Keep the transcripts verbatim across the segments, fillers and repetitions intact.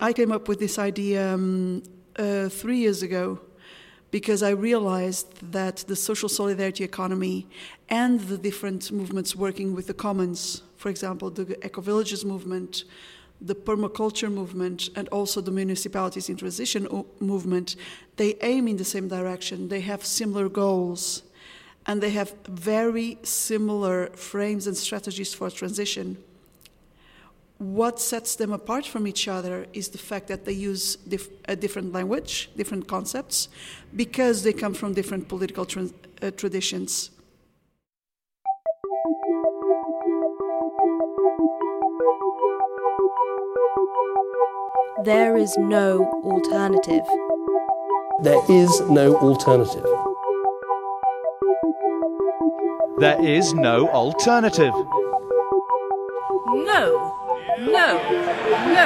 I came up with this idea um, uh, three years ago because I realized that the social solidarity economy and the different movements working with the commons, for example, the eco-villages movement, the permaculture movement, and also the municipalities in transition o- movement, they aim in the same direction. They have similar goals, and they have very similar frames and strategies for transition. What sets them apart from each other is the fact that they use dif- a different language, different concepts, because they come from different political tra- uh, traditions. There is no alternative. There is no alternative. There is no alternative. No. No, no.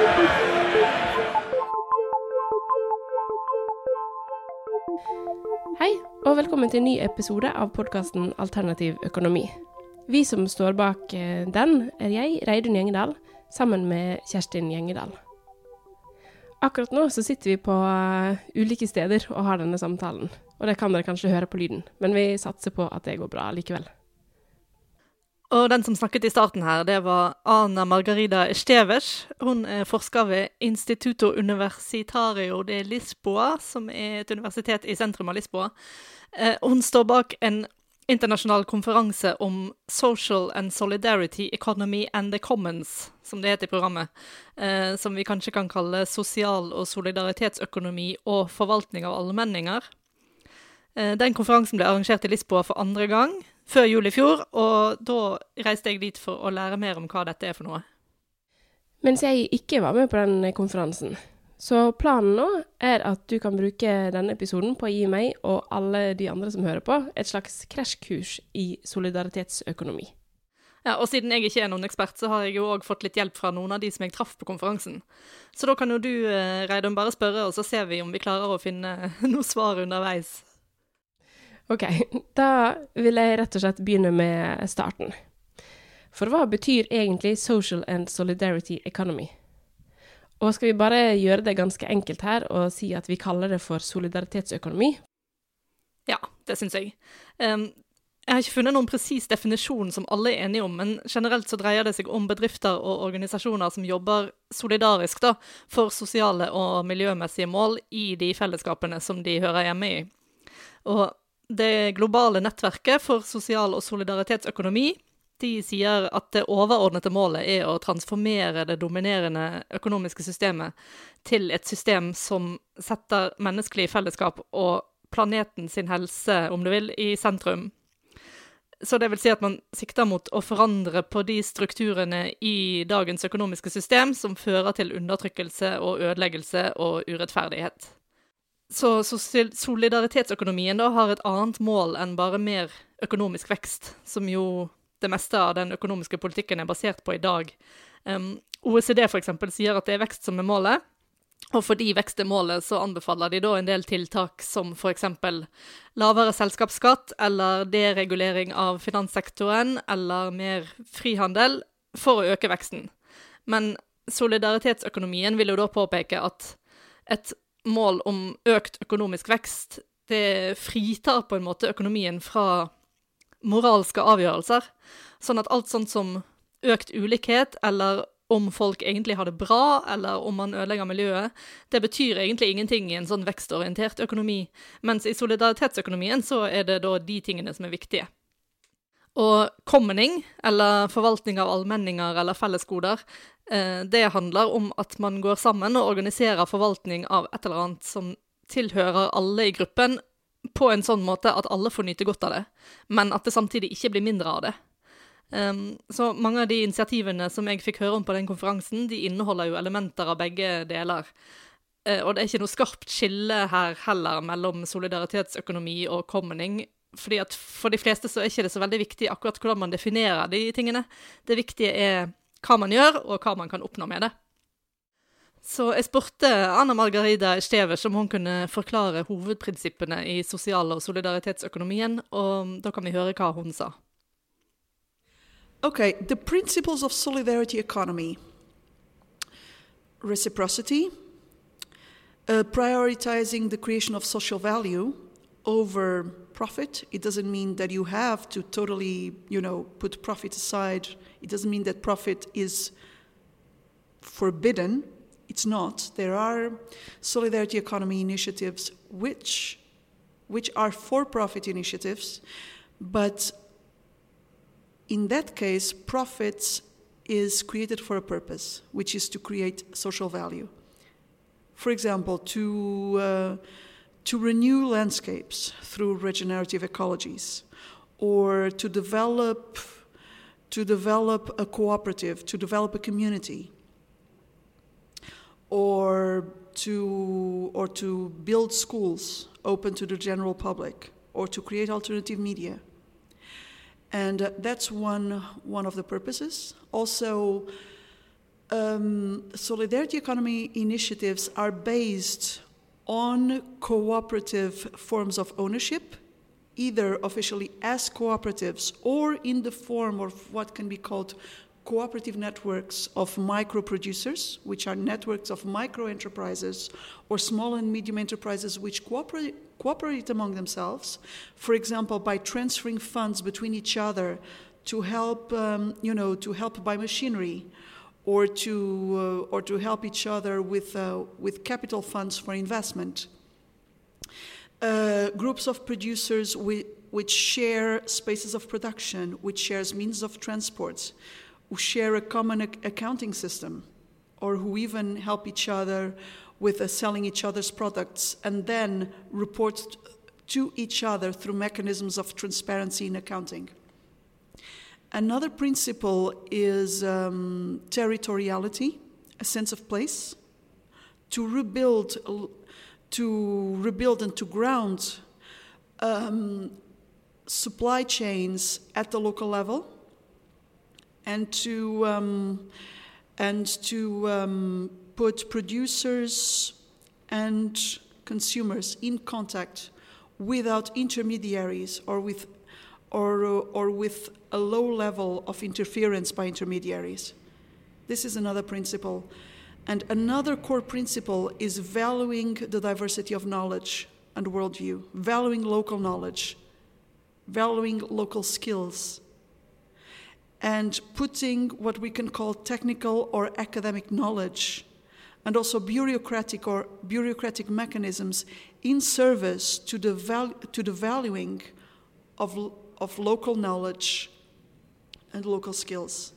Hei, og velkommen til en ny episode av podcasten Alternativ økonomi. Vi som står bak den er jeg, Reidun Gjengedal, sammen med Kjerstin Gjengedal. Akkurat nå så sitter vi på ulike steder og har denne samtalen, og det kan dere kanskje høre på lyden, men vi satser på at det går bra likevel. Og den som snakket i starten her, det var Ana Margarida Esteves. Hun er forsker ved Instituto Universitario de Lisboa, som er et universitet i sentrum av Lisboa. Hun står bak en internasjonal konferanse om Social and Solidarity Economy and the Commons, som det heter i programmet, som vi kanskje kan kalle sosial- og solidaritetsøkonomi og forvaltning av allmenninger. Den konferansen ble arrangert i Lisboa for andre gang, før jul i fjor, og da reiste jeg dit for å lære mer om hva dette er for noe. Mens jeg ikke var med på den konferansen, så planen nå er at du kan bruke denne episoden på å gi meg og alle de andre som hører på et slags krasjkurs i solidaritetsøkonomi. Ja, og siden jeg ikke er noen ekspert, så har jeg jo også fått litt hjelp fra noen av de som jeg traff på konferansen. Så da kan jo du, Reidun, bare spørre, og så ser vi om vi klarer å finne noe svar underveis. Ok, da vil jeg rett og slett begynne med starten. For hva betyr egentlig Social and Solidarity Economy? Og skal vi bare gjøre det ganske enkelt her og si at vi kaller det for solidaritetsøkonomi? Ja, det synes jeg. Um, jeg har ikke funnet noen presis definisjon som alle er enige om, men generelt så dreier det seg om bedrifter og organisasjoner som jobber solidarisk da, for sosiale og miljømessige mål i de fellesskapene som de hører hjemme i. Og det globale nettverket for sosial- og solidaritetsøkonomi, de sier at det overordnede målet er å transformere det dominerende økonomiske systemet til et system som setter menneskelig fellesskap og planeten sin helse, om du vil, i sentrum. Så det vil si at man sikter mot å forandre på de strukturene i dagens økonomiske system som fører til undertrykkelse og ødeleggelse og urettferdighet. Så solidaritetsøkonomien da har et annet mål enn bare mer økonomisk vekst, som jo det meste av den økonomiske politikken er basert på i dag. Um, O E C D for eksempel sier at det er vekst som er målet, og fordi vekst er målet så anbefaler de da en del tiltak som for eksempel lavere selskapsskatt, eller deregulering av finanssektoren, eller mer frihandel for å øke veksten. Men solidaritetsøkonomien vil jo da påpeke at et mål om økt økonomisk vekst, det fritar på en måte økonomien fra moralske avgjørelser, sånn at alt sånt som økt ulikhet, eller om folk egentlig har det bra, eller om man ødelegger miljøet, det betyr egentlig ingenting i en sånn vekstorientert økonomi, mens i solidaritetsøkonomien så er det da de tingene som er viktige. Og commoning, eller forvaltning av allmenninger eller fellesgoder, det handler om at man går sammen og organiserer forvaltning av et eller annet som tilhører alle i gruppen på en sånn måte at alle får nyte godt av det, men at det samtidig ikke blir mindre av det. Um, så mange av de initiativene som jeg fikk høre om på den konferansen, de inneholder jo elementer av begge deler. Uh, og det er ikke noe skarpt skille her heller mellom solidaritetsøkonomi og commoning, fordi at for de fleste så er ikke det så veldig viktig akkurat hvordan man definerer de tingene. Det viktige er hva man gjør, og hva man kan oppnå med det. Så jeg spurte Ana Margarida Esteves om hun kunne forklare hovedprinsippene i sosial- og solidaritetsøkonomien, og da kan vi høre hva hun sa. Okay, the principles of solidarity economy. reciprocity, uh, prioritizing the creation of social value over profit. It doesn't mean that you have to totally, you know, put profit aside. It doesn't mean that profit is forbidden. It's not. There are solidarity economy initiatives which, which are for-profit initiatives, but in that case, profits is created for a purpose, which is to create social value. For example, to uh, to renew landscapes through regenerative ecologies, or to develop to develop a cooperative, to develop a community, or to or to build schools open to the general public, or to create alternative media. And uh, that's one one of the purposes. Also, um, solidarity economy initiatives are based on cooperative forms of ownership, either officially as cooperatives or in the form of what can be called cooperative networks of micro-producers, which are networks of micro-enterprises or small and medium enterprises which cooperate, cooperate among themselves, for example, by transferring funds between each other to help, um, you know, to help buy machinery, or to uh, or to help each other with uh, with capital funds for investment. Uh, groups of producers wi- which share spaces of production, which shares means of transport, who share a common ac- accounting system, or who even help each other with uh, selling each other's products and then report to each other through mechanisms of transparency in accounting. Another principle is um, territoriality, a sense of place, to rebuild, to rebuild and to ground um, supply chains at the local level, and to um, and to um, put producers and consumers in contact without intermediaries or with or or with a low level of interference by intermediaries. This is another principle. And another core principle is valuing the diversity of knowledge and worldview, valuing local knowledge, valuing local skills, and putting what we can call technical or academic knowledge and also bureaucratic or bureaucratic mechanisms in service to the val- to the valuing of, of local knowledge and local skills.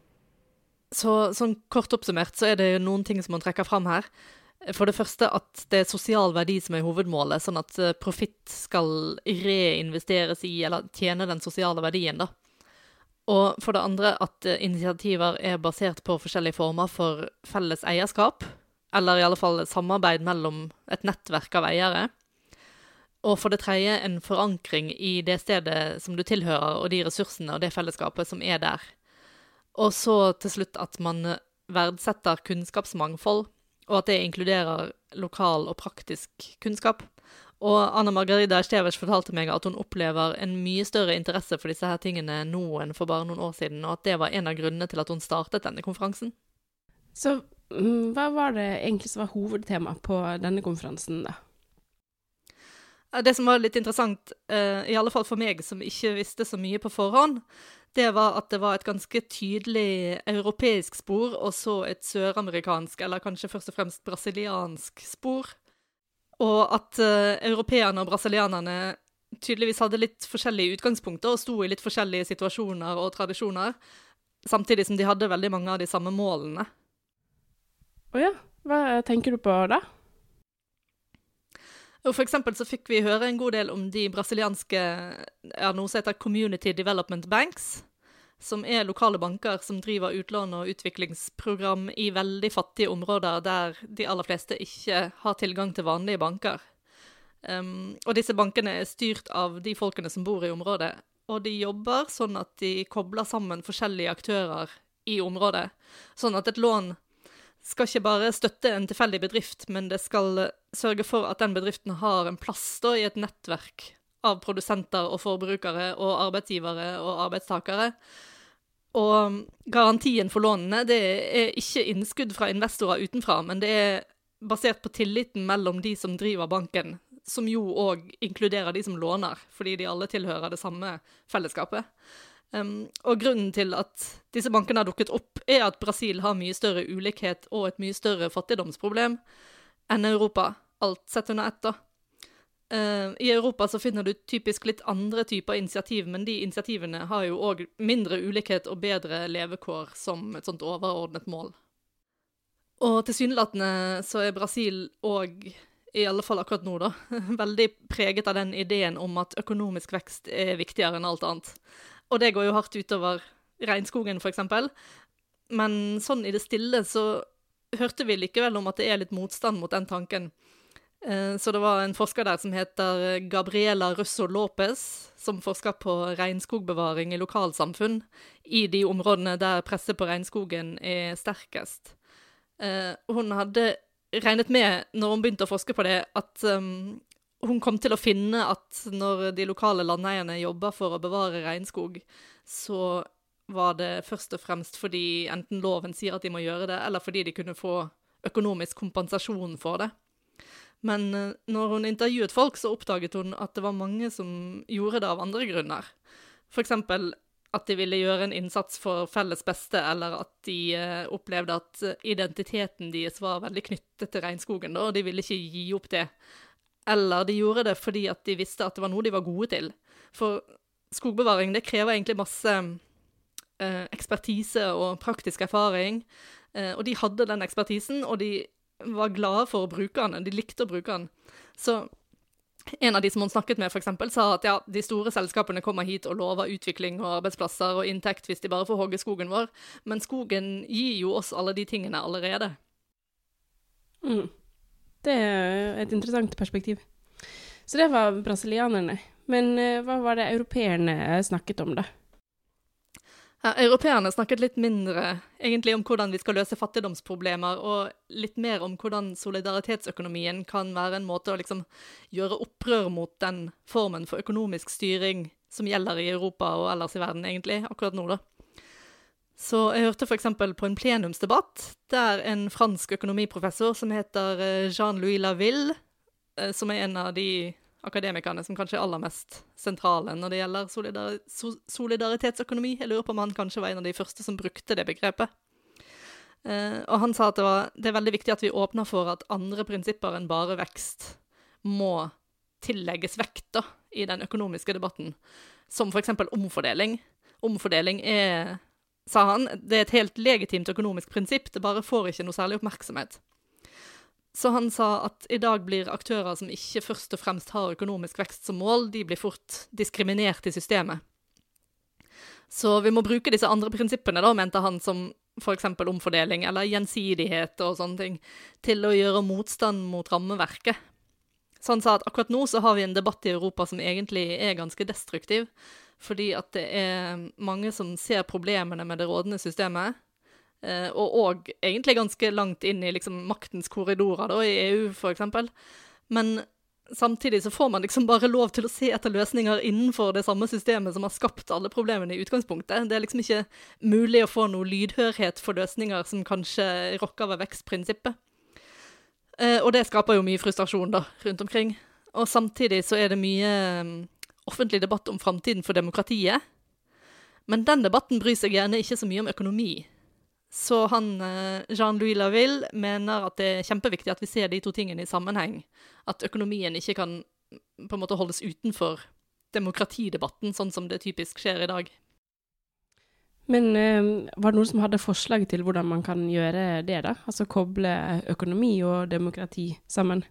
Så sånn kort oppsummert så er det noen ting som man trekker fram her. For det første at det er sosial verdi som er hovedmålet, sånn at profitt skal reinvesteres i eller tjene den sosiale verdien da. Og for det andre at initiativer er basert på forskjellige former for felles eierskap, eller i alle fall samarbeid mellom et nettverk av eiere. Og for det tredje en forankring i det stedet som du tilhører, og de ressursene og det fellesskapet som er der. Og så til slutt at man verdsetter kunnskapsmangfold, og at det inkluderer lokal og praktisk kunnskap. Og Anna Margarida Estevers fortalte meg at hun opplever en mye større interesse for disse her tingene nå enn for bare noen år siden, og at det var en av grunnene til at hun startet denne konferansen. Så hva var det egentlig som var hovedtema på denne konferansen da? Det som var litt interessant, i alle fall for meg som ikke visste så mye på forhånd, det var at det var et ganske tydelig europeisk spor, og så et søramerikansk, eller kanskje først og fremst brasiliansk spor. Og at uh, europeerne og brasilianerne tydeligvis hadde litt forskjellige utgangspunkter, og sto i litt forskjellige situasjoner og tradisjoner, samtidig som de hadde veldig mange av de samme målene. Åja, hva tenker du på da? Og for eksempel så fikk vi høre en god del om de brasilianske, ja, noe som heter Community Development Banks, som er lokale banker som driver utlån og utviklingsprogram i veldig fattige områder der de aller fleste ikke har tilgang til vanlige banker. Um, og disse bankene er styrt av de folkene som bor i området, og de jobber sånn at de kobler sammen forskjellige aktører i området, sånn at et lån skal ikke bare støtte en tilfeldig bedrift, men det skal sørge for at den bedriften har en plass da, i et nettverk av produsenter og forbrukere og arbeidsgivere og arbeidstakere. Og garantien for lånene, det er ikke innskudd fra investorer utenfra, men det er basert på tilliten mellom de som driver banken, som jo også inkluderer de som låner, fordi de alle tilhører det samme fellesskapet. Um, og grunnen til at disse bankene har dukket opp, er at Brasil har mye større ulikhet og et mye større fattigdomsproblem enn Europa, alt sett under ett da. Uh, I Europa så finner du typisk litt andre typer initiativ, men de initiativene har jo også mindre ulikhet og bedre levekår som et sånt overordnet mål. Og tilsynelatende så er Brasil også, i alle fall akkurat nå da, veldig preget av den ideen om at økonomisk vekst er viktigere enn alt annet. Og det går jo hardt utover regnskogen for eksempel, men sånn i det stille så hørte vi likevel om at det er litt motstand mot den tanken. Så det var en forsker der som heter Gabriela Russo Lopez, som forsker på regnskogbevaring i lokalsamfunn i de områdene der presset på regnskogen er sterkest. Hun hadde regnet med, når hun begynte å forske på det, at um, hun kom til å finne at når de lokale landeierne jobber for å bevare regnskog, så var det først og fremst fordi enten loven sier at de må gjøre det, eller fordi de kunne få økonomisk kompensasjon for det. Men når hun intervjuet folk, så oppdaget hun at det var mange som gjorde det av andre grunner. For eksempel at de ville gjøre en innsats for felles beste, eller at de eh, opplevde at identiteten deres var veldig knyttet til regnskogen, da, og de ville ikke gi opp det. Eller de gjorde det fordi at de visste at det var noe de var gode til. For skogbevaring, det krever egentlig masse eh, ekspertise og praktisk erfaring, eh, og de hadde den ekspertisen, og de var glade for å bruke den, de likte å bruke den. Så en av de som hun snakket med for eksempel sa at ja, de store selskapene kommer hit og lover utvikling og arbeidsplasser og inntekt hvis de bare får hogge skogen vår, men skogen gir jo oss alle de tingene allerede. Mm. Det er et interessant perspektiv. Så det var brasilianerne. Men uh, hva var det europeerne snakket om da? Ja, europeerne snakket litt mindre egentlig om hvordan vi skal løse fattigdomsproblemer, og litt mer om hvordan solidaritetsøkonomien kan være en måte å liksom gjøre opprør mot den formen for økonomisk styring som gjelder i Europa og ellers i verden egentlig, akkurat nå da. Så jeg hørte for eksempel på en plenumsdebatt der en fransk økonomiprofessor som heter Jean-Louis Laville, som er en av de akademikerne som kanskje er aller mest sentrale når det gjelder solidar solidaritetsøkonomi. Jeg lurer på om han kanskje var en av de første som brukte det begrepet. Eh, og han sa at det, var, det er veldig viktig at vi åpner for at andre prinsipper enn bare vekst må tillegges vekt da, i den økonomiske debatten, som for eksempel omfordeling. Omfordeling er, sa han, det er et helt legitimt økonomisk prinsipp, det bare får ikke noe særlig oppmerksomhet. Så han sa at i dag blir aktører som ikke først og fremst har økonomisk vekst som mål, de blir fort diskriminert i systemet. Så vi må bruke disse andre prinsippene da, mente han, som for eksempel omfordeling eller gjensidighet og sånne ting, til å gjøre motstand mot rammeverket. Så han sa at akkurat nå så har vi en debatt i Europa som egentlig er ganske destruktiv, fordi at det er mange som ser problemene med det rådende systemet, Uh, og, og egentlig ganske langt inn i liksom, maktens korridorer da, i E U for eksempel. Men samtidig så får man liksom bare lov til å se etter løsninger innenfor det samme systemet som har skapt alle problemene i utgangspunktet. Det er liksom ikke mulig å få noe lydhørhet for løsninger som kanskje rokker ved vekstprinsippet. Uh, og det skaper jo mye frustrasjon da, rundt omkring. Og samtidig så er det mye um, offentlig debatt om fremtiden for demokratiet. Men den debatten bryr seg gjerne ikke så mye om økonomi. Så han, Jean-Louis Laville, mener at det er kjempeviktig at vi ser de to tingene i sammenheng. At økonomien ikke kan på en måte holdes utenfor demokratidebatten, sånn som det typisk skjer i dag. Men eh, var det noen som hadde forslag til hvordan man kan gjøre det da? Altså koble økonomi og demokrati sammen?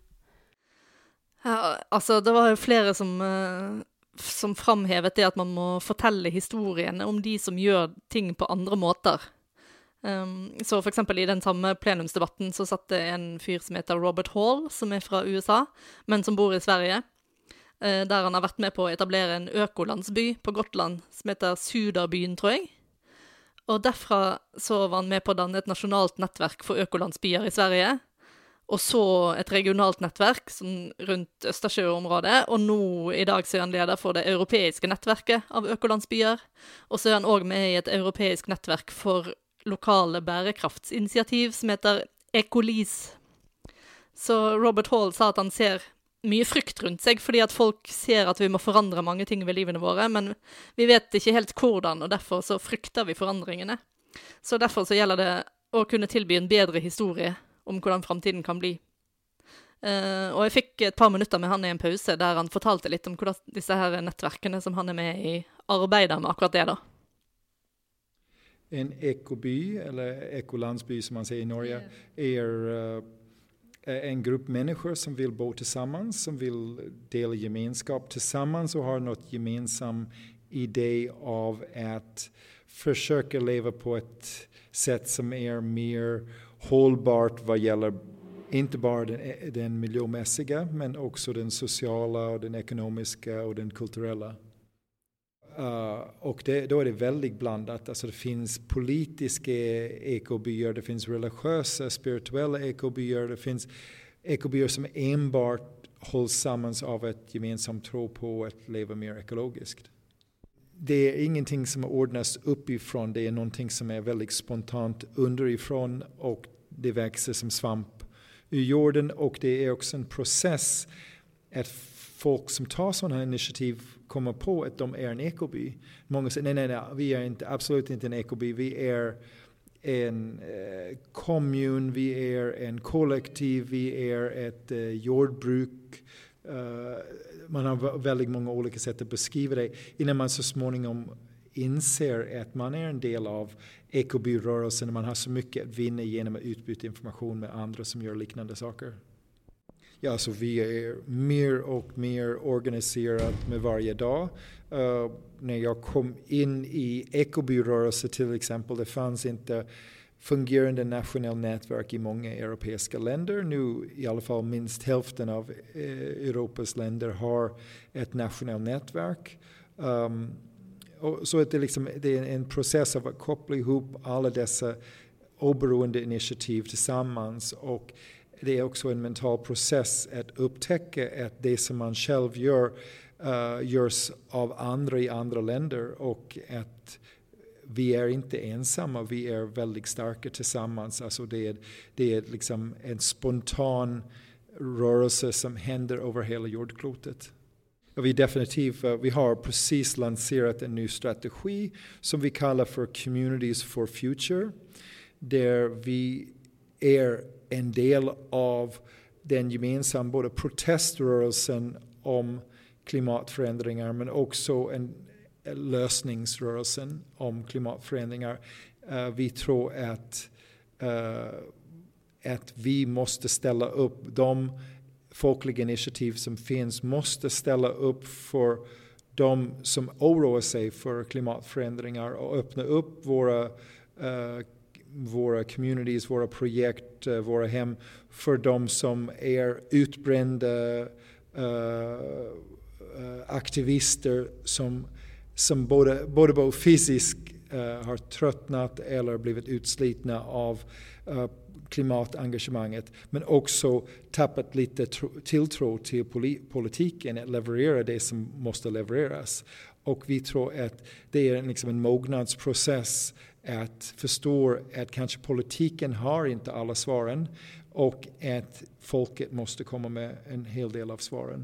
Ja, altså det var jo flere som, eh, som framhevet det at man må fortelle historiene om de som gjør ting på andre måter. Um, så for eksempel i den samme plenumsdebatten så satt det en fyr som heter Robert Hall, som er fra U S A, men som bor i Sverige, uh, der han har vært med på å etablere en økolandsby på Gotland, som heter Sudarbyen, tror jeg. Og derfra så var han med på å danne et nasjonalt nettverk for økolandsbyer i Sverige, og så et regionalt nettverk sånn rundt Østersjøområdet, og nå i dag så er han leder for det europeiske nettverket av økolandsbyer, og så er han også med i et europeisk nettverk for lokale bærekraftsinitiativ som heter Ecolis. Så Robert Hall sa at han ser mye frykt rundt seg, fordi at folk ser at vi må forandre mange ting ved livene våre, men vi vet ikke helt hvordan, og derfor så frykter vi forandringene. Så derfor så gjelder det å kunne tilby en bedre historie om hvordan fremtiden kan bli. Uh, og jeg fikk et par minutter med han i en pause, der han fortalte litt om hvordan disse her nettverkene som han er med i arbeider med akkurat det da. En ekoby, eller ekolandsby som man säger i Norge, är uh, en grupp människor som vill bo tillsammans, som vill dela gemenskap tillsammans och har något gemensam idé av att försöka leva på ett sätt som är mer hållbart vad gäller inte bara den, den miljömässiga men också den sociala och den ekonomiska och den kulturella. Uh, och det, då är det väldigt blandat. Alltså det finns politiska ekobyar, det finns religiösa, spirituella ekobyar, det finns ekobyar som enbart hålls samman av ett gemensamt tro på att leva mer ekologiskt. Det är ingenting som ordnas uppifrån, det är någonting som är väldigt spontant underifrån och det växer som svamp ur jorden, och det är också en process att folk som tar sådana här initiativ kommer på att de är en ekoby. Många säger nej, nej, nej, vi är inte, absolut inte en ekoby, vi är en eh, kommun, vi är en kollektiv, vi är ett eh, jordbruk. Uh, man har väldigt många olika sätt att beskriva det innan man så småningom inser att man är en del av ekobyrörelsen. Man har så mycket att vinna genom att utbyta information med andra som gör liknande saker. Ja, så vi är mer och mer organiserat med varje dag. Uh, när jag kom in i ekobyrörelsen till exempel, det fanns inte fungerande nationell nätverk i många europeiska länder. Nu i alla fall minst hälften av eh, Europas länder har ett nationellt nätverk. Um, och så att det, liksom, det är en process av att koppla ihop alla dessa oberoende initiativ tillsammans, och det är också en mental process att upptäcka att det som man själv gör uh, görs av andra i andra länder, och att vi är inte ensamma, vi är väldigt starka tillsammans. Alltså det är, det är liksom en spontan rörelse som händer över hela jordklotet. Och vi definitivt, vi har precis lanserat en ny strategi som vi kallar för Communities for Future, där vi är en del av den gemensamma både proteströrelsen om klimatförändringar men också en lösningsrörelsen om klimatförändringar. Uh, vi tror att, uh, att vi måste ställa upp, de folkliga initiativ som finns måste ställa upp för de som oroar sig för klimatförändringar och öppna upp våra, uh, våra communities, våra projekt, uh, våra hem för de som är utbrända uh, uh, aktivister som som både, både, både fysiskt uh, har tröttnat eller blivit utslitna av uh, klimatengagemanget, men också tappat lite tro, tilltro till poli- politiken att leverera det som måste levereras. Och vi tror att det är liksom en mognadsprocess att förstå att kanske politiken har inte alla svaren och att folket måste komma med en hel del av svaren.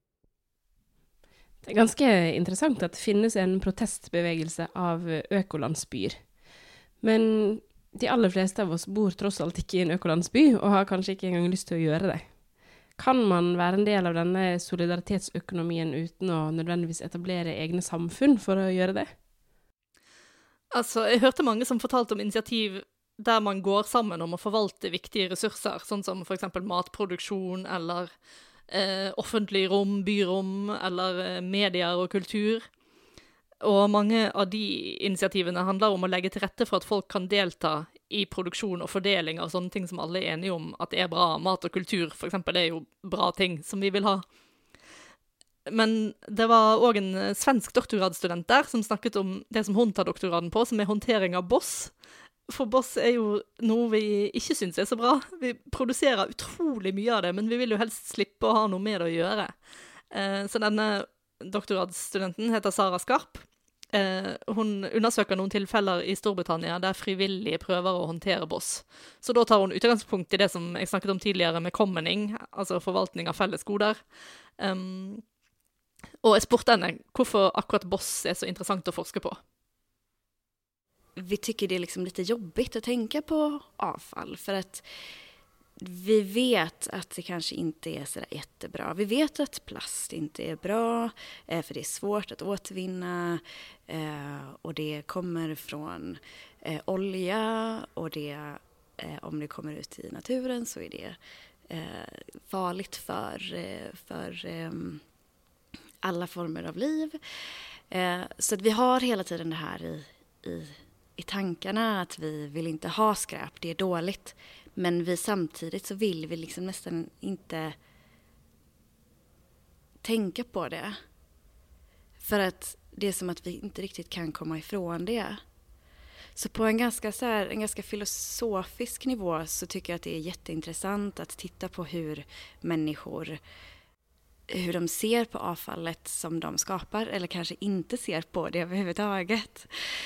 Det er ganske interessant at det finnes en protestbevegelse av økolandsbyer. Men de aller fleste av oss bor tross alt ikke i en økolandsby, og har kanskje ikke engang lyst til å gjøre det. Kan man være en del av denne solidaritetsøkonomien uten å nødvendigvis etablere egne samfunn for å gjøre det? Altså, jeg hørte mange som fortalte om initiativ der man går sammen om å forvalte viktige ressurser, sånn som for eksempel matproduksjon eller Eh, offentlig rom, byrom eller eh, medier og kultur. Og mange av de initiativene handler om å legge til rette for at folk kan delta i produksjon og fordeling av sånne ting som alle er enige om at det er bra. Mat og kultur, for eksempel, det er jo bra ting som vi vil ha. Men det var også en svensk doktorgradsstudent der som snakket om det som hun tar doktorgraden på, som er håndtering av boss. for Boss er jo noe vi ikke synes er så bra. Vi produserer utrolig mye av det, men vi vil jo helst slippe å ha noe med det å gjøre. Eh, så denne doktoradsstudenten heter Sara Skarp. Eh, hun undersøker noen tilfeller i Storbritannia der frivillige prøver å håndtere Boss. Så da tar hun utgangspunkt i det som jeg snakket om tidligere med commoning, altså forvaltning av felles goder. Um, og jeg spurte henne hvorfor akkurat Boss är så intressant att forska på. Vi tycker det är liksom lite jobbigt att tänka på avfall för att vi vet att det kanske inte är så där jättebra. Vi vet att plast inte är bra för det är svårt att återvinna och det kommer från olja och det, om det kommer ut i naturen så är det farligt för, för alla former av liv. Så att vi har hela tiden det här i, i i tankarna att vi vill inte ha skräp, det är dåligt. Men vi samtidigt så vill vi liksom nästan inte tänka på det. För att det är som att vi inte riktigt kan komma ifrån det. Så på en ganska, så här, en ganska filosofisk nivå så tycker jag att det är jätteintressant att titta på hur människor, hur de ser på avfallet som de skapar eller kanske inte ser på det överhuvudtaget.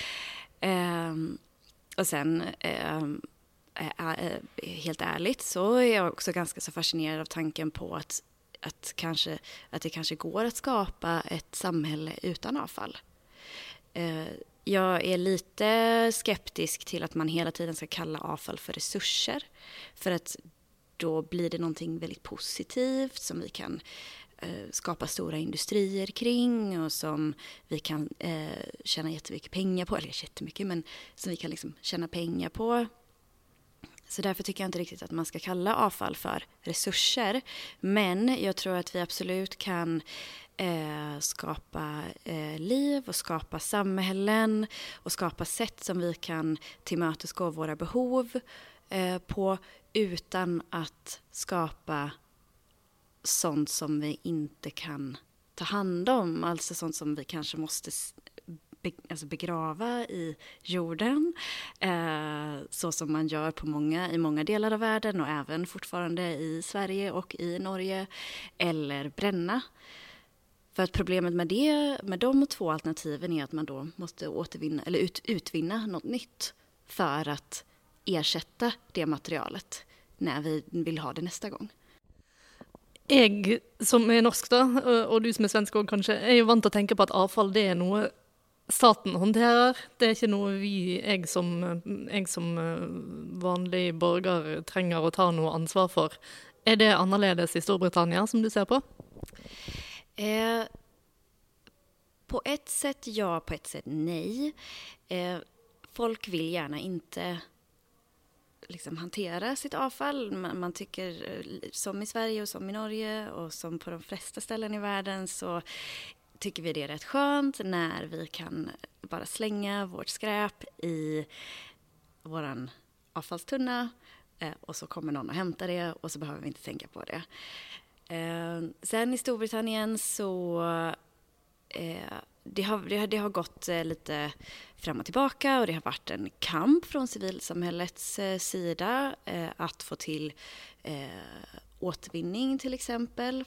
Um, och sen um, äh, äh, helt ärligt så är jag också ganska så fascinerad av tanken på att, att, kanske, att det kanske går att skapa ett samhälle utan avfall. Uh, jag är lite skeptisk till att man hela tiden ska kalla avfall för resurser för att då blir det någonting väldigt positivt som vi kan skapa stora industrier kring och som vi kan eh, tjäna jättemycket pengar på, eller jättemycket, men som vi kan liksom tjäna pengar på. Så därför tycker jag inte riktigt att man ska kalla avfall för resurser. Men jag tror att vi absolut kan eh, skapa eh, liv och skapa samhällen och skapa sätt som vi kan tillmötesgå våra behov eh, på utan att skapa sånt som vi inte kan ta hand om. Alltså sånt som vi kanske måste be, alltså begrava i jorden. Eh, så som man gör på många, i många delar av världen och även fortfarande i Sverige och i Norge. Eller bränna. För att problemet med det, med de två alternativen är att man då måste återvinna eller ut, utvinna något nytt för att ersätta det materialet när vi vill ha det nästa gång. Jeg som er norsk da, og du som er svensk også kanskje, er jo vant til å tenke på at avfall det er noe staten håndterer. Det er ikke noe vi, jeg som, jeg som vanlig borger trenger å ta noe ansvar for. Er det annerledes i Storbritannia som du ser på? Eh, på ett sätt ja, på ett sätt nej. Eh, folk vill gärna inte liksom hantera sitt avfall. Man, man tycker, som i Sverige och som i Norge och som på de flesta ställen i världen, så tycker vi det är rätt skönt när vi kan bara slänga vårt skräp i våran avfallstunna eh, och så kommer någon och hämtar det och så behöver vi inte tänka på det. Eh, sen i Storbritannien så eh, det, har, det, har, det har gått eh, lite fram och tillbaka och det har varit en kamp från civilsamhällets eh, sida eh, att få till eh, återvinning till exempel.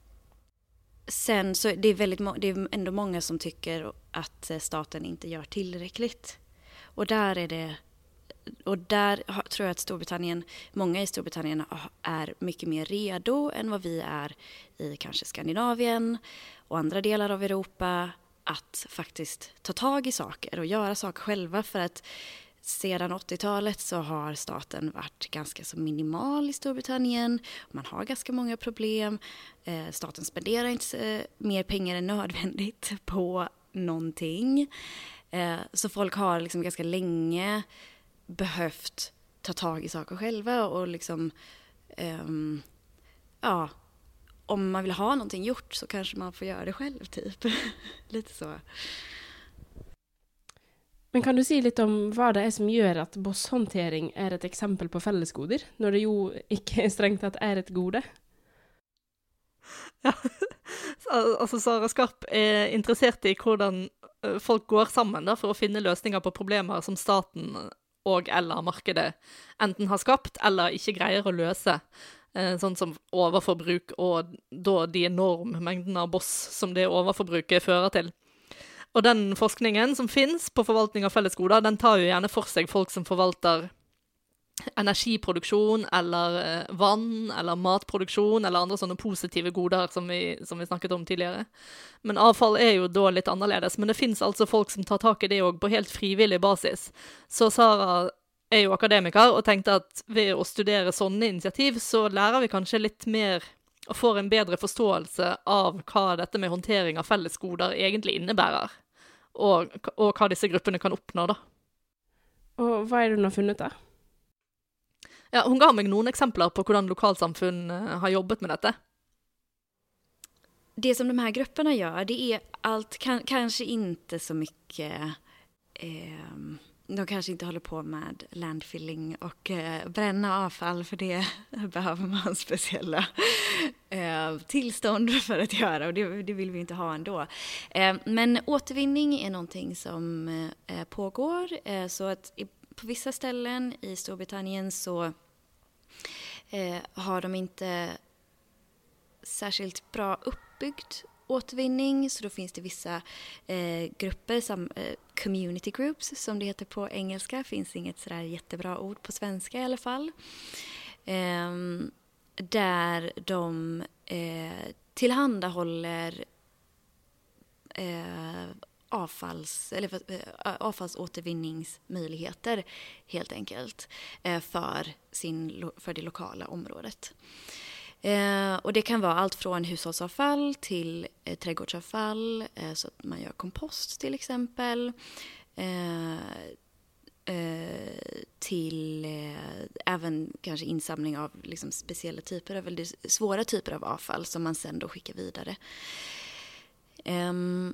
Sen så det är väldigt må- det är ändå många som tycker att staten inte gör tillräckligt. Och där är det och där har, tror jag att Storbritannien, många i Storbritannien är mycket mer redo än vad vi är i kanske Skandinavien och andra delar av Europa att faktiskt ta tag i saker och göra saker själva, för att sedan åttiotalet så har staten varit ganska så minimal i Storbritannien. Man har ganska många problem. Eh, staten spenderar inte eh, mer pengar än nödvändigt på någonting. Eh, så folk har liksom ganska länge behövt ta tag i saker själva och liksom ehm, ja, om man vill ha någonting gjort så kanske man får göra det själv typ. Lite så. Men kan du si litt om hva det er som gjør at bosshåndtering er et eksempel på fellesgoder, når det jo ikke strengt tatt er et gode? Ja, altså Sara Skarp er interessert i hvordan folk går sammen da, for å finne løsninger på problemer som staten og eller markedet enten har skapt eller ikke greier å løse. Eh, sånn som overforbruk og da de enorme mengdene av boss som det overforbruket fører til. Og den forskningen som finnes på forvaltning av fellesgoder, den tar jo gjerne for seg folk som forvalter energiproduksjon, eller eh, vann, eller matproduksjon, eller andre sånne positive goder som vi, som vi snakket om tidligere. Men avfall er jo da litt annerledes, men det finnes altså folk som tar tak i det også på helt frivillig basis. Så Sara er jo akademiker og tenkte at ved å studere sånne initiativ, så lærer vi kanskje litt mer og får en bedre forståelse av hva dette med håndtering av fellesgoder egentlig innebærer, og, og hva disse gruppene kan oppnå da. Og hva er det hun har funnet da? Ja, hun gav meg noen eksempler på hvordan lokalsamfunn har jobbet med dette. Det som de här grupperna gör, det är allt, kan, kanske inte så mycket, eh, de kanske inte håller på med landfilling och eh, bränna avfall, för det behöver man speciella eh, tillstånd för att göra, och det, det vill vi inte ha ändå. Eh, men återvinning är någonting som eh, pågår, eh, så att i, på vissa ställen i Storbritannien så eh, har de inte särskilt bra uppbyggd återvinning, så då finns det vissa eh, grupper, som eh, community groups som det heter på engelska, finns inget sådär jättebra ord på svenska i alla fall, eh, där de eh, tillhandahåller eh, avfalls, eller, äh, avfallsåtervinningsmöjligheter helt enkelt eh, för, sin, för det lokala området. Eh, och det kan vara allt från hushållsavfall till eh, trädgårdsavfall, eh, så att man gör kompost till exempel, eh, eh, till eh, även kanske insamling av liksom, speciella typer av, eller svåra typer av avfall som man sen då skickar vidare. Eh,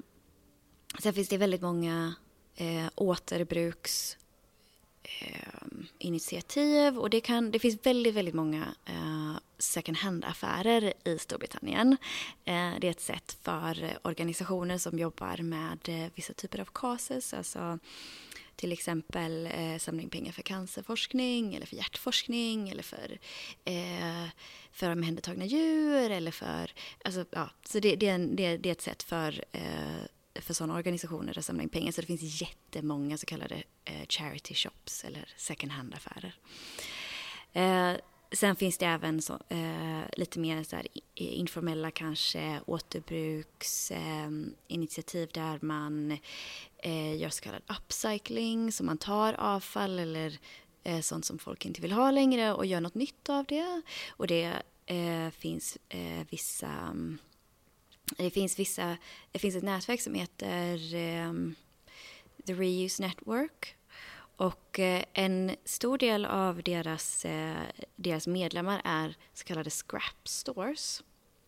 sen finns det väldigt många eh, återbruks Eh, initiativ, och det, kan, det finns väldigt, väldigt många eh, second hand-affärer i Storbritannien. Eh, det är ett sätt för organisationer som jobbar med eh, vissa typer av causes, alltså till exempel eh, samla in pengar för cancerforskning eller för hjärtforskning eller för, eh, för omhändertagna djur eller för, alltså, ja, så det, det, är en, det, det är ett sätt för eh, för sådana organisationer att samla in pengar. Så det finns jättemånga så kallade eh, charity shops eller second hand-affärer. Eh, sen finns det även så, eh, lite mer så här, informella kanske återbruksinitiativ eh, där man eh, gör så kallad upcycling, så man tar avfall eller eh, sånt som folk inte vill ha längre och gör något nytt av det. Och det eh, finns eh, vissa... Det finns vissa, det finns ett nätverk som heter um, The Reuse Network, och uh, en stor del av deras, uh, deras medlemmar är så kallade scrap stores,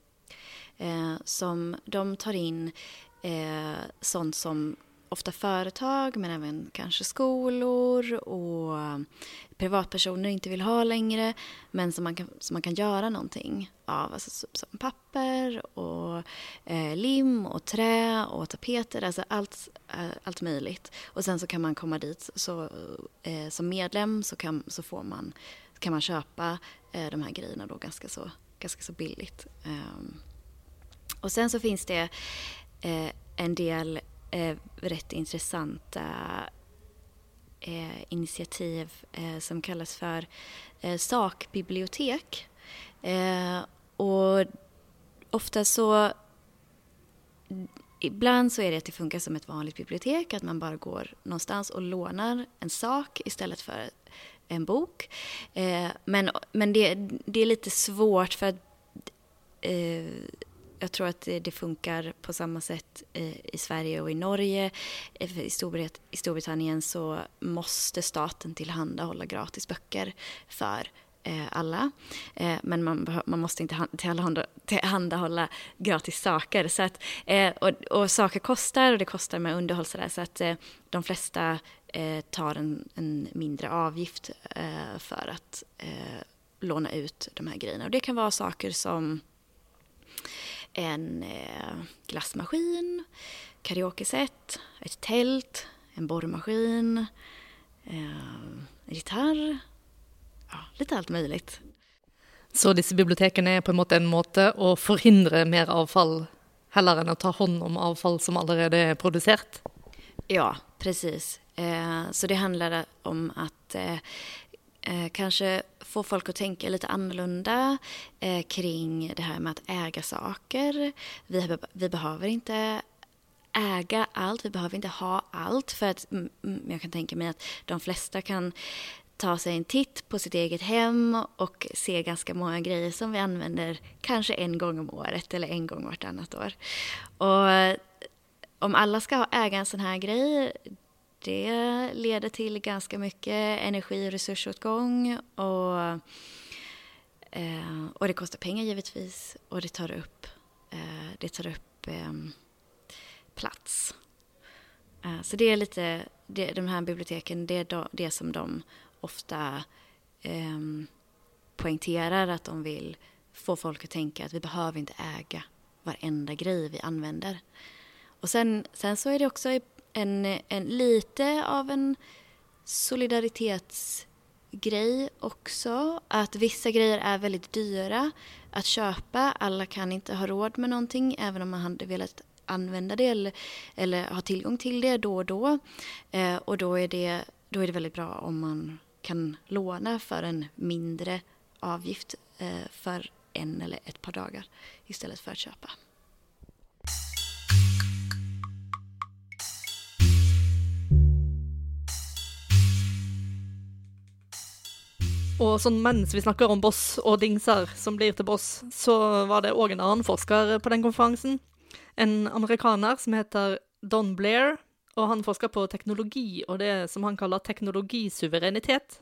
uh, som de tar in uh, sånt som ofta företag, men även kanske skolor och privatpersoner inte vill ha längre, men som man kan, som man kan göra någonting av, alltså som papper och eh, lim och trä och tapeter, alltså allt, eh, allt möjligt. Och sen så kan man komma dit så, eh, som medlem, så kan, så får man, kan man köpa eh, de här grejerna då ganska så, ganska så billigt. Um, och sen så finns det eh, en del Eh, rätt intressanta eh, initiativ eh, som kallas för eh, sakbibliotek. Eh, och ofta så, ibland så är det att det funkar som ett vanligt bibliotek, att man bara går någonstans och lånar en sak istället för en bok. Eh, men men det, det är lite svårt för att eh, jag tror att det funkar på samma sätt i Sverige och i Norge. I Storbritannien så måste staten tillhandahålla gratis böcker för alla. Men man, man måste inte tillhandahålla gratis saker. Så att, och, och saker kostar, och det kostar med underhåll. Så, där, så att de flesta tar en, en mindre avgift för att låna ut de här grejerna. Och det kan vara saker som en eh, glassmaskin, karaokeset, ett tält, en borrmaskin, eh, gitarr, ja, lite allt möjligt. Så disse bibliotekene er på en måte en måte å forhindre mer avfall heller enn å ta hånd om avfall som allerede er produsert? Ja, precis. Eh, så det handlar om att eh, eh, kanske få folk att tänka lite annorlunda eh, kring det här med att äga saker. Vi, be- vi behöver inte äga allt, vi behöver inte ha allt, för att mm, jag kan tänka mig att de flesta kan ta sig en titt på sitt eget hem och se ganska många grejer som vi använder kanske en gång om året eller en gång vartannat år. Och om alla ska ha äga en sån här grej, det leder till ganska mycket energi- och resursåtgång och, eh, och det kostar pengar givetvis och det tar upp, eh, det tar upp eh, plats. Eh, så det är lite, det, de här biblioteken, det är då, det som de ofta eh, poängterar, att de vill få folk att tänka att vi behöver inte äga varenda grej vi använder. Och sen, sen så är det också en, en lite av en solidaritetsgrej också. Att vissa grejer är väldigt dyra att köpa. Alla kan inte ha råd med någonting även om man hade velat använda det eller, eller ha tillgång till det då och då. Eh, och då är, det, då är det väldigt bra om man kan låna för en mindre avgift eh, för en eller ett par dagar istället för att köpa. Og sånn mens vi snakker om boss og dingser som blir til boss, så var det også en annen forsker på den konferansen. En amerikaner som heter Don Blair, og han forsker på teknologi og det som han kaller teknologisuverenitet.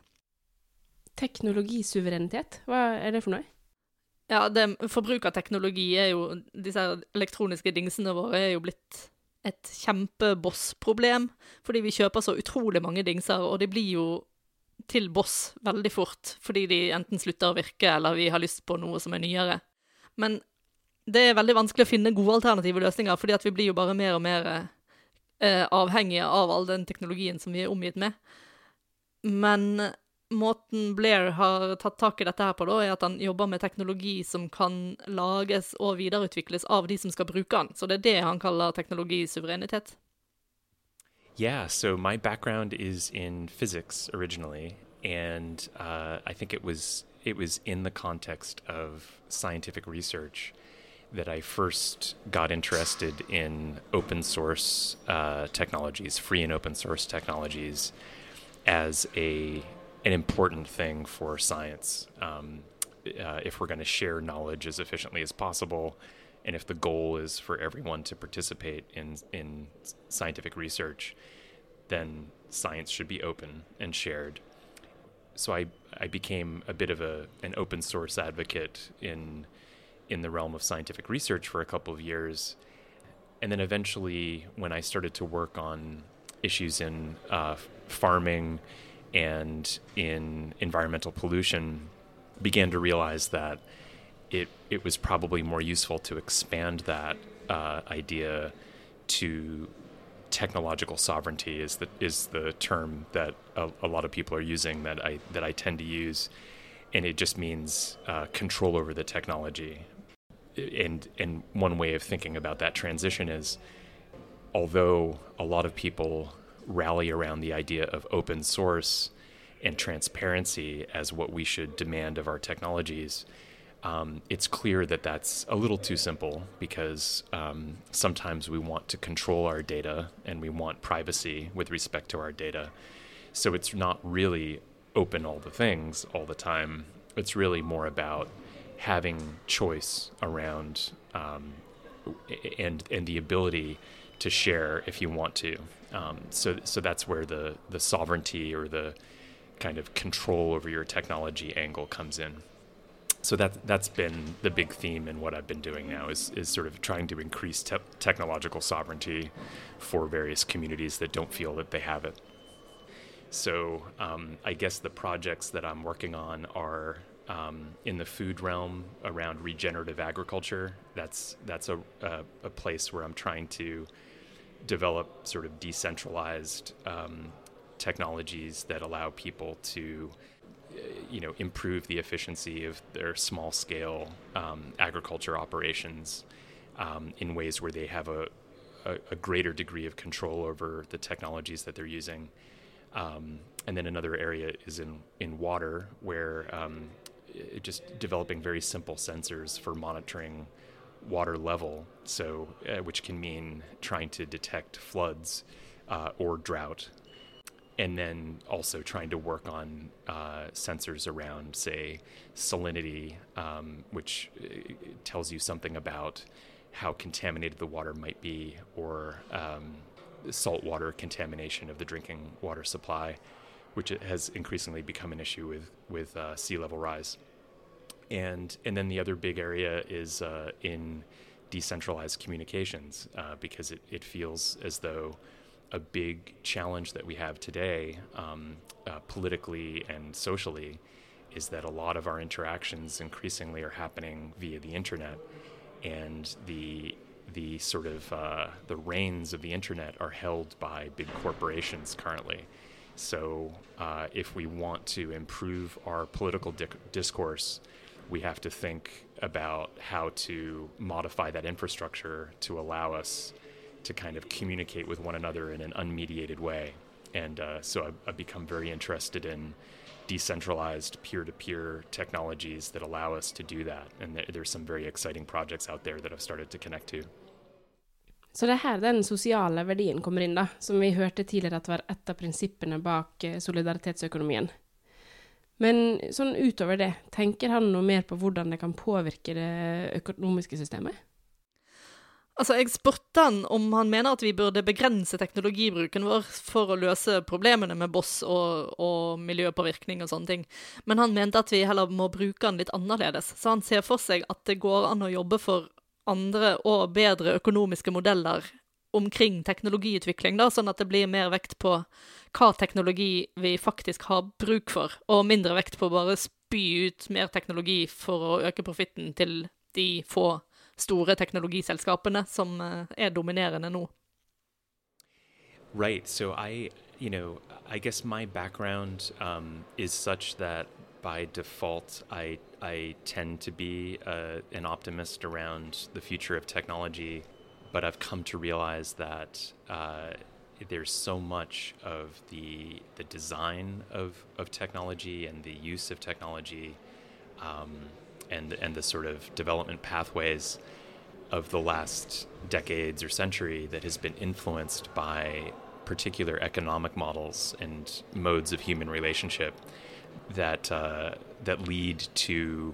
Teknologisuverenitet? Hva er det for noe? Ja, det, forbrukerteknologi er jo, disse elektroniske dingsene våre er jo blitt et kjempebossproblem, fordi vi kjøper så utrolig mange dingser, og de blir jo til boss veldig fort, fordi de enten slutter å virke, eller vi har lyst på noe som er nyere. Men det er veldig vanskelig å finne gode alternative løsninger, fordi at vi blir jo bare mer og mer eh, avhengige av all den teknologien som vi er omgitt med. Men måten Blair har tatt tak i dette her på da, er at han jobber med teknologi som kan lages og videreutvikles av de som skal bruke den. Så det er det han kaller teknologisuverenitet. Yeah, so my background is in physics originally, and uh, I think it was it was in the context of scientific research that I first got interested in open source uh, technologies, free and open source technologies, as a an important thing for science. Um, uh, if we're going to share knowledge as efficiently as possible, and if the goal is for everyone to participate in in scientific research, then science should be open and shared. So I I became a bit of a an open source advocate in in the realm of scientific research for a couple of years, and then eventually, when I started to work on issues in uh, farming and in environmental pollution, began to realize that it it was probably more useful to expand that uh, idea to technological sovereignty is the is the term that a, a lot of people are using that I that I tend to use, and it just means uh, control over the technology. And and one way of thinking about that transition is, although a lot of people rally around the idea of open source and transparency as what we should demand of our technologies, um, it's clear that that's a little too simple, because um, sometimes we want to control our data and we want privacy with respect to our data. So it's not really open all the things all the time. It's really more about having choice around um, and and the ability to share if you want to. Um, so so that's where the, the sovereignty or the kind of control over your technology angle comes in. So that that's been the big theme in what I've been doing now, is is sort of trying to increase te- technological sovereignty for various communities that don't feel that they have it. So um, I guess the projects that I'm working on are um, in the food realm around regenerative agriculture. That's that's a, a a place where I'm trying to develop sort of decentralized um, technologies that allow people to, you know, improve the efficiency of their small-scale um, agriculture operations um, in ways where they have a, a, a greater degree of control over the technologies that they're using. Um, and then another area is in, in water, where um, just developing very simple sensors for monitoring water level, so uh, which can mean trying to detect floods uh, or drought. And then also trying to work on uh, sensors around, say, salinity, um, which tells you something about how contaminated the water might be, or um, saltwater contamination of the drinking water supply, which has increasingly become an issue with, with uh, sea level rise. And and then the other big area is uh, in decentralized communications, uh, because it, it feels as though a big challenge that we have today, um, uh, politically and socially, is that a lot of our interactions increasingly are happening via the internet, and the the sort of uh, the reins of the internet are held by big corporations currently. So uh, if we want to improve our political di- discourse, we have to think about how to modify that infrastructure to allow us to kind of communicate with one another in an unmediated way. And uh, so I've, I've become very interested in decentralized peer-to-peer technologies that allow us to do that. And th- there's some very exciting projects out there that I've started to connect to. Så det er her den sosiale verdien kommer inn da, som vi hørte tidligere at var et av prinsippene bak solidaritetsøkonomien. Men sånn utover det, tenker han noe mer på hvordan det kan påvirke det økonomiske systemet? Altså, jeg spurte han om han mener at vi burde begrense teknologibruken vår for å løse problemene med boss og, og miljøpåvirkning og sånne ting. Men han mente at vi heller må bruke den litt annerledes. Så han ser for seg at det går an å jobbe for andre og bedre økonomiske modeller omkring teknologiutvikling, da, sånn at det blir mer vekt på hva teknologi vi faktisk har bruk for, og mindre vekt på bare spy ut mer teknologi for å øke profitten til de få store teknologiselskapene som er dominerende nå. Right. So I, you know, I guess my background um, is such that by default, I I tend to be uh, an optimist around the future of technology, but I've come to realize that uh, there's so much of the the design of of technology and the use of technology, um, and and the sort of development pathways of the last decades or century that has been influenced by particular economic models and modes of human relationship that uh, that lead to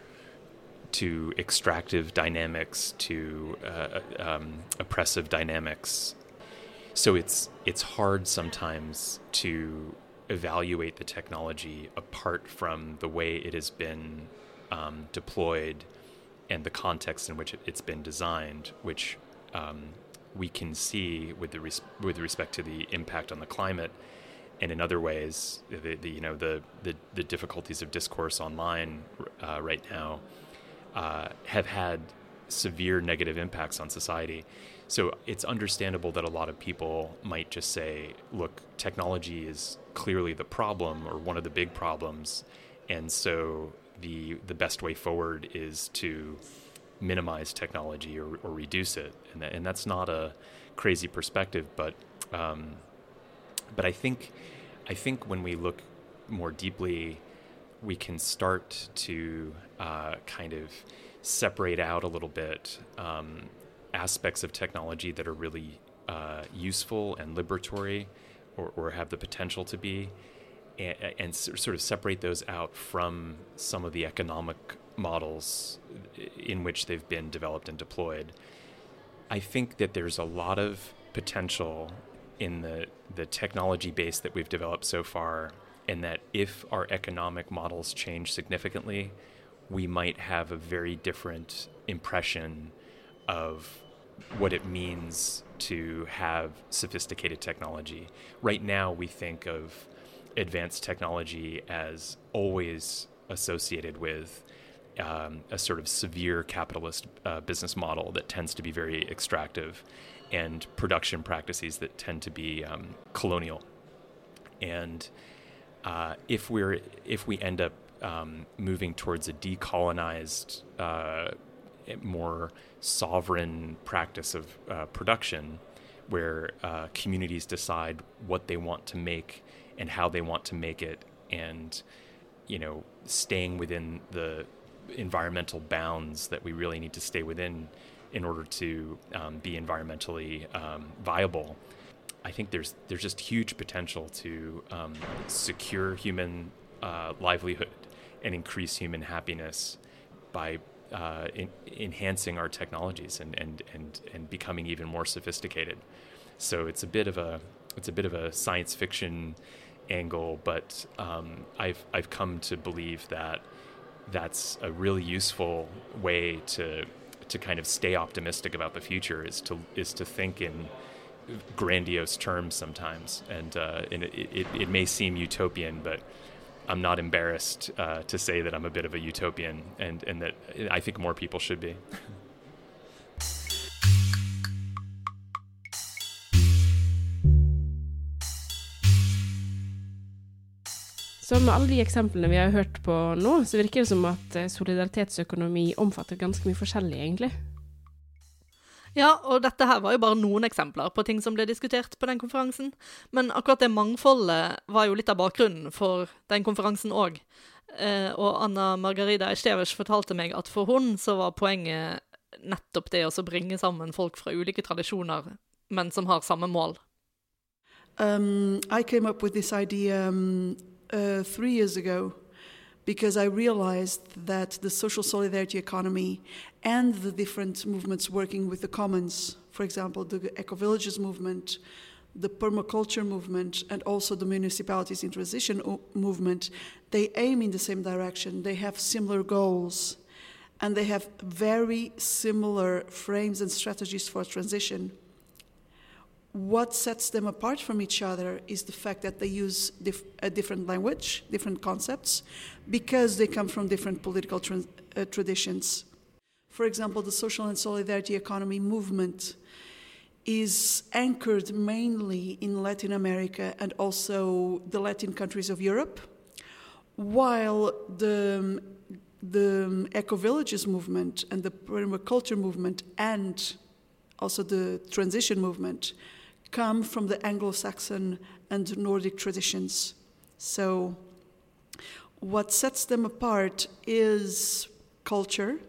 to extractive dynamics, to uh, um, oppressive dynamics. So it's it's hard sometimes to evaluate the technology apart from the way it has been um, deployed and the context in which it, it's been designed, which um, we can see with the res- with respect to the impact on the climate, and in other ways, the, the you know the, the the difficulties of discourse online uh, right now uh, have had severe negative impacts on society. So it's understandable that a lot of people might just say, look, technology is clearly the problem or one of the big problems, and so the the best way forward is to minimize technology or, or reduce it. And, that, and that's not a crazy perspective, but um, but I think I think when we look more deeply, we can start to uh, kind of separate out a little bit um, aspects of technology that are really uh, useful and liberatory, or, or have the potential to be, and, and sort of separate those out from some of the economic models in which they've been developed and deployed. I think that there's a lot of potential in the, the technology base that we've developed so far, and that if our economic models change significantly, we might have a very different impression of what it means to have sophisticated technology. Right now, we think of advanced technology as always associated with um, a sort of severe capitalist uh, business model that tends to be very extractive, and production practices that tend to be um, colonial. And uh, if we're if we end up um, moving towards a decolonized, uh, more sovereign practice of uh, production, where uh, communities decide what they want to make and how they want to make it, and you know, staying within the environmental bounds that we really need to stay within in order to um, be environmentally um, viable. I think there's there's just huge potential to um, secure human uh, livelihood and increase human happiness by uh, in, enhancing our technologies and, and, and, and becoming even more sophisticated. So it's a bit of a it's a bit of a science fiction angle, but um, I've I've come to believe that that's a really useful way to to kind of stay optimistic about the future, is to is to think in grandiose terms sometimes, and, uh, and it, it, it may seem utopian, but I'm not embarrassed uh, to say that I'm a bit of a utopian, and, and that I think more people should be. Så med alle de eksemplene vi har hørt på nå, så virker det som at solidaritetsøkonomi omfatter ganske mye forskjellig, egentlig. Ja, og dette her var jo bare noen eksempler på ting som ble diskutert på den konferansen. Men akkurat det mangfoldet var jo litt av bakgrunnen for den konferansen også. Eh, og Anna Margarida Esteves fortalte meg at for hun så var poenget nettopp det å bringe sammen folk fra ulike tradisjoner, men som har samme mål. Um, I came up with this idea um, uh, three years ago because I realized that the social solidarity economy and the different movements working with the commons, for example, the eco-villages movement, the permaculture movement, and also the municipalities in transition o- movement, they aim in the same direction. They have similar goals, and they have very similar frames and strategies for transition. What sets them apart from each other is the fact that they use dif- a different language, different concepts, because they come from different political tra- uh, traditions. For example, the social and solidarity economy movement is anchored mainly in Latin America and also the Latin countries of Europe, while the, the eco-villages movement and the permaculture movement and also the transition movement come from the Anglo-Saxon and Nordic traditions. So what sets them apart is culture,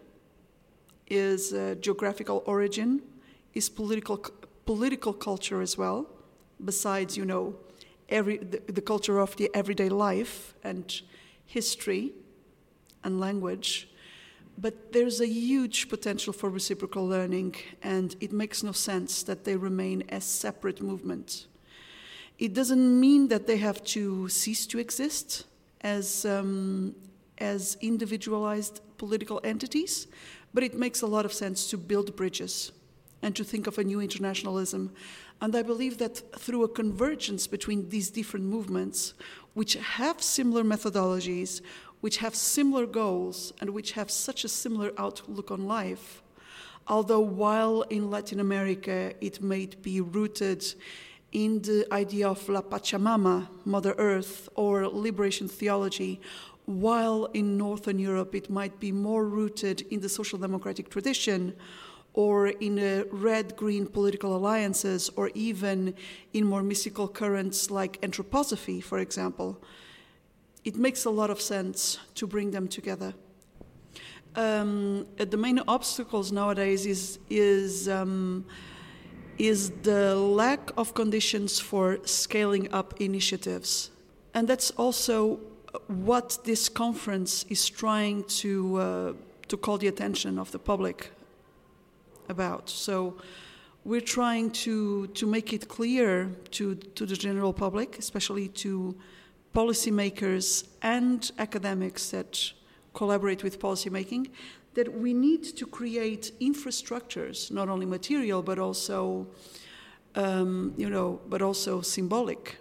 is uh, geographical origin, is political political culture as well, besides, you know, every the, the culture of the everyday life and history and language. But there's a huge potential for reciprocal learning, and it makes no sense that they remain as separate movements. It doesn't mean that they have to cease to exist as um, as individualized political entities, but it makes a lot of sense to build bridges and to think of a new internationalism. And I believe that through a convergence between these different movements, which have similar methodologies, which have similar goals, and which have such a similar outlook on life, although while in Latin America it may be rooted in the idea of La Pachamama, Mother Earth, or liberation theology, while in Northern Europe it might be more rooted in the social democratic tradition, or in uh, red-green political alliances, or even in more mystical currents like anthroposophy, for example, it makes a lot of sense to bring them together. Um, the main obstacles nowadays is is um, is the lack of conditions for scaling up initiatives, and that's also what this conference is trying to uh, to call the attention of the public about. So we're trying to to make it clear to to the general public, especially to policymakers and academics that collaborate with policymaking, that we need to create infrastructures, not only material but also, um, you know, but also symbolic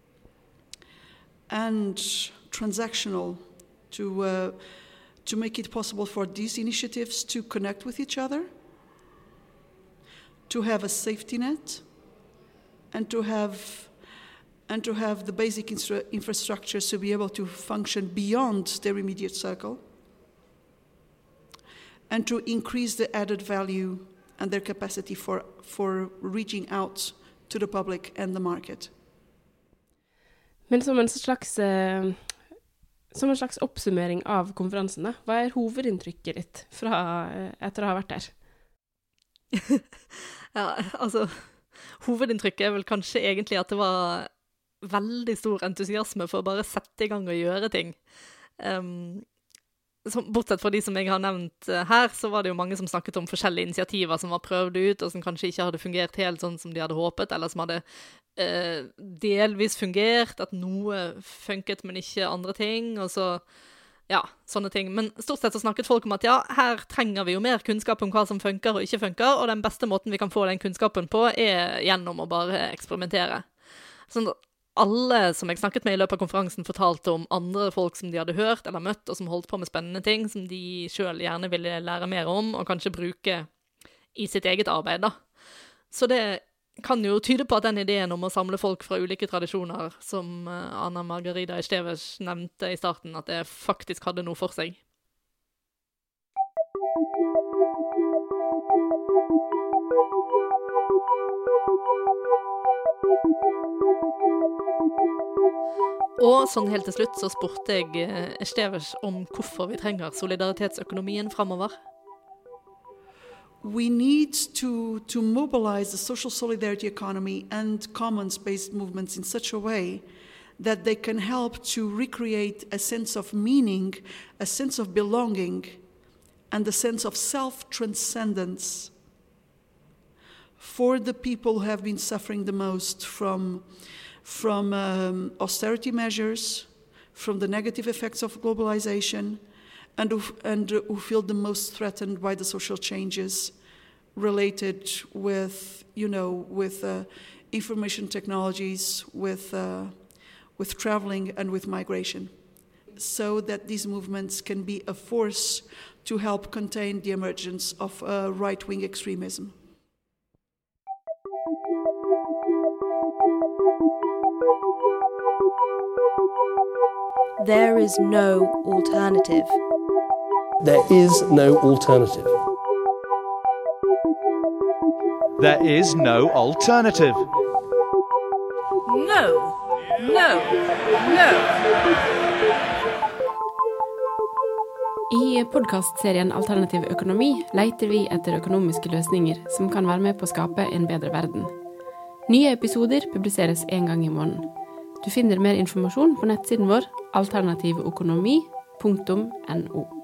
and transactional, to uh, to make it possible for these initiatives to connect with each other, to have a safety net, and to have and to have the basic instra- infrastructures to be able to function beyond their immediate circle, and to increase the added value and their capacity for, for reaching out to the public and the market. Men som en slags, eh, som en slags oppsummering av konferansen, da, hva er hovedinntrykket ditt fra, eh, etter å ha vært der? Ja, altså, hovedinntrykket er vel kanskje egentlig at det var veldig stor entusiasme for å bare sette i gang og gjøre ting. Um, så, bortsett fra de som jeg har nevnt her, så var det jo mange som snakket om forskjellige initiativer som var prøvd ut, og som kanskje ikke hadde fungert helt sånn som de hadde håpet, eller som hadde uh, delvis fungert, at noe funket, men ikke andre ting, og så, ja, sånne ting. Men stort sett så snakket folk om at ja, her trenger vi jo mer kunnskap om hva som funker og ikke funker, og den beste måten vi kan få den kunnskapen på er gjennom å bare eksperimentere. Sånn at alle som jeg snakket med i løpet av konferansen fortalte om andre folk som de hadde hørt eller møtt, og som holdt på med spennende ting, som de selv gjerne ville lære mer om, og kanskje bruke i sitt eget arbeid, da. Så det kan jo tyde på at den ideen om å samle folk fra ulike tradisjoner, som Anna Margarida Esteves nevnte i starten, at det faktisk hadde noe for seg. Og sånn helt til slutt så spurte jeg Esteves om hvorfor vi trenger solidaritetsøkonomien fremover. We need to, to mobilize the social solidarity economy and commons-based movements in such a way that they can help to recreate a sense of meaning, a sense of belonging, and a sense of self-transcendence for the people who have been suffering the most from from um, austerity measures, from the negative effects of globalization, and who, and uh, who feel the most threatened by the social changes related with, you know, with uh, information technologies, with uh, with traveling and with migration, so that these movements can be a force to help contain the emergence of uh, right-wing extremism. There is no alternative. There is no alternative. There is no alternative. No, no, no. I podcastserien Alternativ økonomi leter vi etter økonomiske løsninger som kan være med på å skape en bedre verden. Nye episoder publiseres en gang i måneden. Du finner mer informasjon på nettsiden vår alternativøkonomi punktum no.